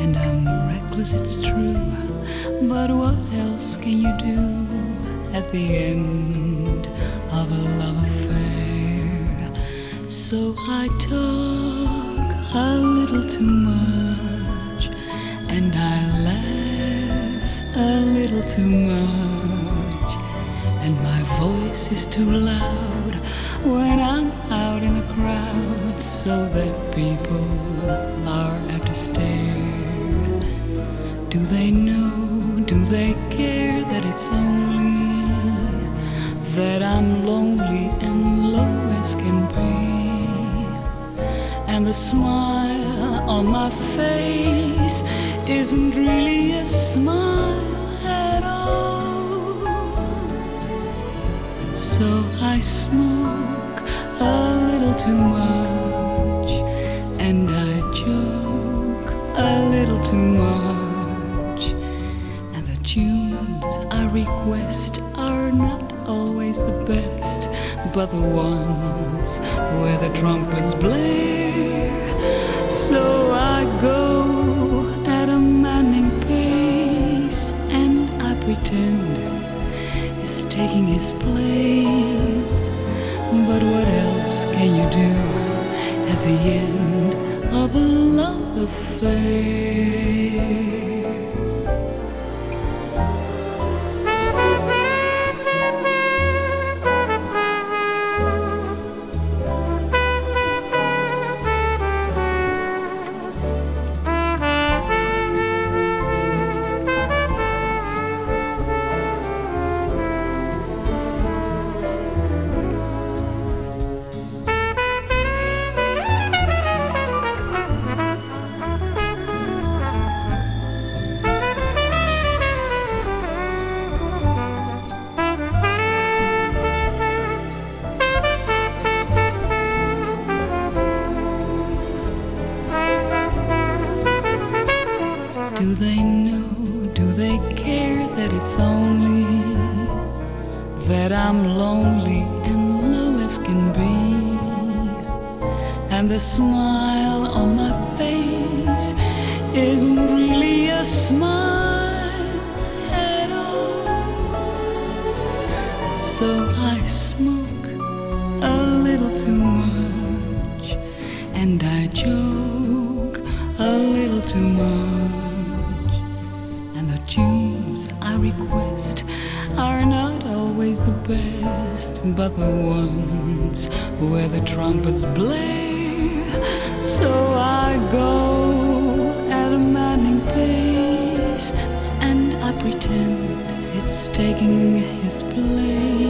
and I'm reckless, it's true. But what else can you do at the end of a love affair? So I talk a little too much, and I laugh a little too much, and my voice is too loud when I'm out in a crowd, so that people are apt to stare. Do they know, do they care that it's only that I'm lonely and low as can be, and the smile on my face isn't really a smile at all? So I smoke a little too much, and I joke a little too much, and the tunes I request are not always the best, but the ones where the trumpets blare. So I go at a maddening pace, and I pretend it's taking his place. But what else can you do at the end of a love affair? Do they know, do they care that it's only that I'm lonely and low as can be, and the smile on my face isn't really a smile at all? So I smoke a little too much, and I joke a little too much, and the tunes I request are not always the best, but the ones where the trumpets blare. So I go at a maddening pace, and I pretend it's taking his place.